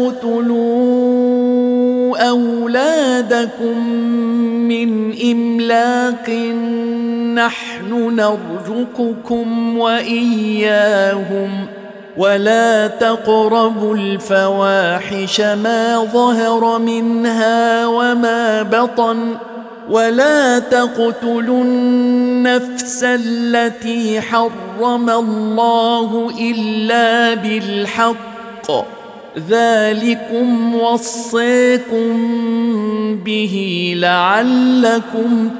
تقتلوا أولادكم من إملاق نحن نرزقكم وإياهم ولا تقربوا الفواحش ما ظهر منها وما بطن ولا تقتلوا النفس التي حرم الله إلا بالحق ذلكم وصيكم به لعلكم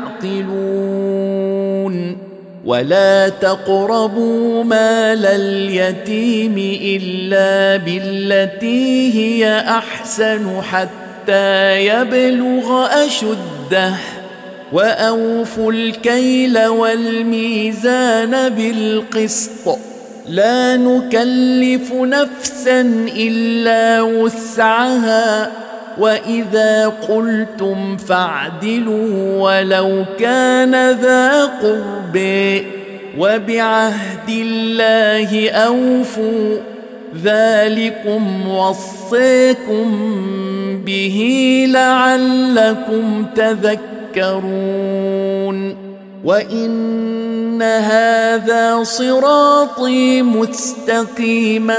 تعقلون ولا تقربوا مال اليتيم إلا بالتي هي أحسن حتى يبلغ أشده وأوفوا الكيل والميزان بالقسط لا نكلف نفسا إلا وسعها وإذا قلتم فاعدلوا ولو كان ذا قرب وبعهد الله أوفوا ذلكم وصيكم به لعلكم تذكرون وإن هذا صراطي مستقيما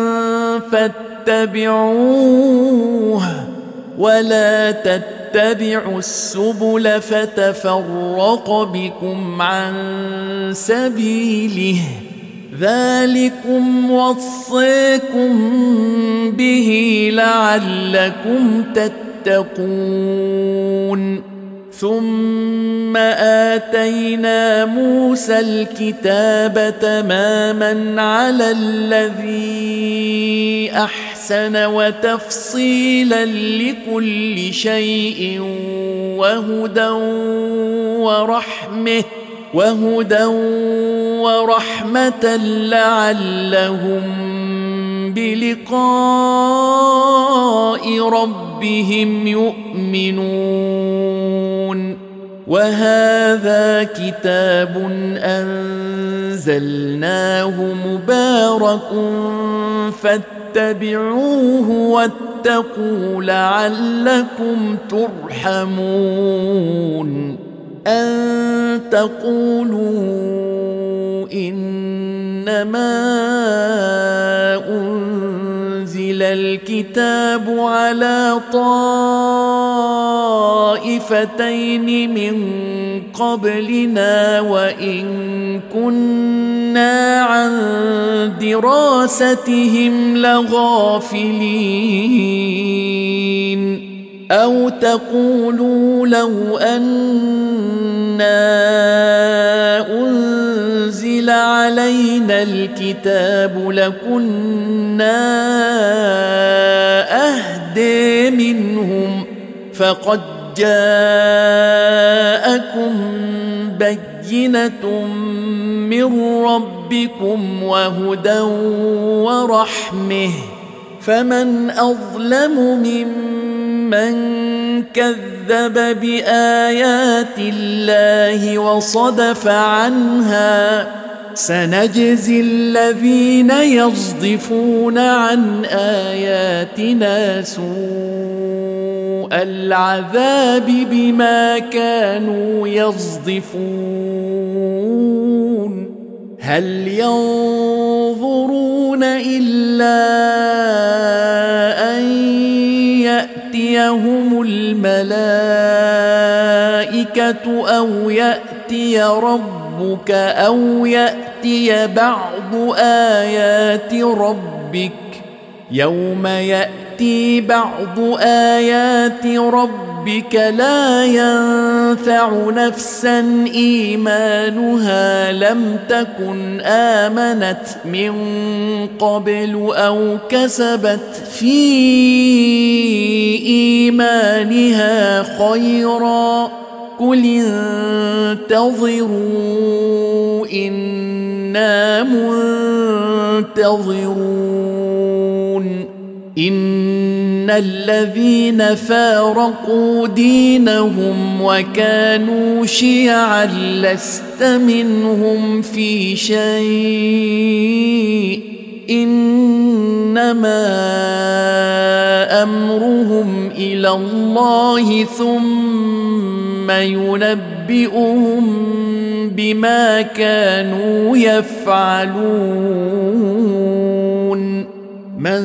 فاتبعوه ولا تتبعوا السبل فتفرق بكم عن سبيله ذلكم وصيكم به لعلكم تتقون ثم آتينا موسى الكتاب تماما على الذي أحسن وتفصيلا لكل شيء وهدى ورحمة لعلهم بلقاء ربهم يؤمنون وهذا كتاب أنزلناه مبارك فاتبعوه واتقوا لعلكم ترحمون أن تقولوا إنما أنزل الكتاب على طائفتين من قبلنا وإن كنا عن دراستهم لغافلين أو تقولوا لو أنا أنزل علينا الكتاب لكنا أهدى منهم فقد جاءكم بينة من ربكم وهدى ورحمة فمن أظلم ممن كذب بآيات الله وصدف عنها سنجزي الذين يصدفون عن آياتنا سوء العذاب بما كانوا يصدفون هل ينظرون إلا أن يأتيهم الملائكة أو يأتي ربك أو يأتي بعض آيات ربك يوم يأتي بعض آيات ربك لا ينفع نفسا إيمانها لم تكن آمنت من قبل أو كسبت في إيمانها خيرا قل انتظروا إنا منتظرون إن الذين فارقوا دينهم وكانوا شيعا لست منهم في شيء إنما أمرهم إلى الله ثم ينبئهم بما كانوا يفعلون من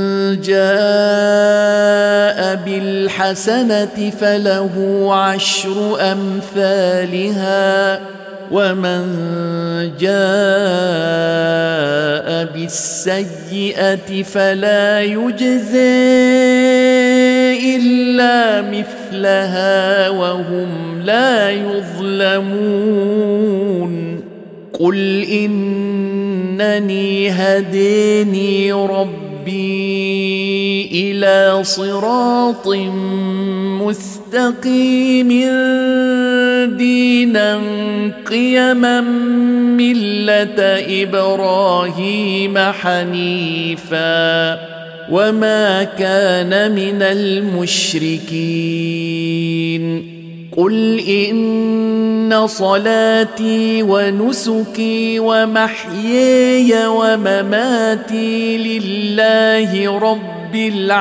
جاء بالحسنة فله 10 أمثالها ومن جاء بالسيئة فلا يجزى إلا مثلها وهم لا يظلمون قل إنني هداني ربي إلى صراط مستقيم دينا قيما ملة إبراهيم حنيفا وما كان من المشركين قل إن صلاتي ونسكي ومحياي ومماتي لله رب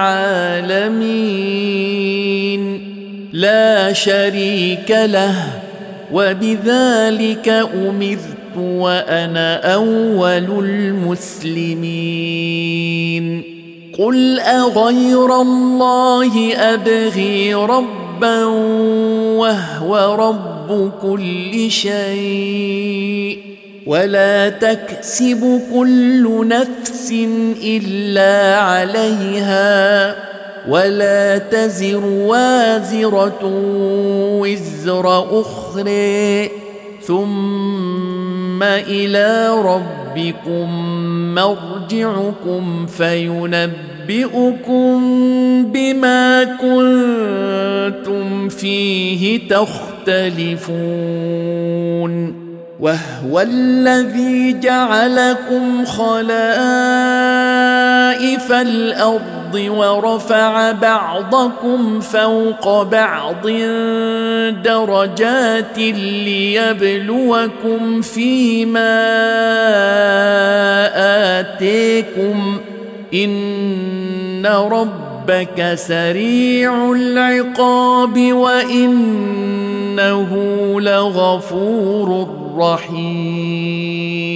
العالمين لا شريك له وبذلك أمرت وأنا أول المسلمين قل أغير الله أبغي ربا وهو رب كل شيء ولا تكسب كل نفس إلا عليها ولا تزر وازرة وزر أخرى ثم إلى ربكم مرجعكم فينبئكم بما كنتم فيه تختلفون وهو الذي جعلكم خلائف الأرض ورفع بعضكم فوق بعض درجات ليبلوكم فيما آتيكم إن ربكم ربك سريع العقاب وإنه لغفور رحيم.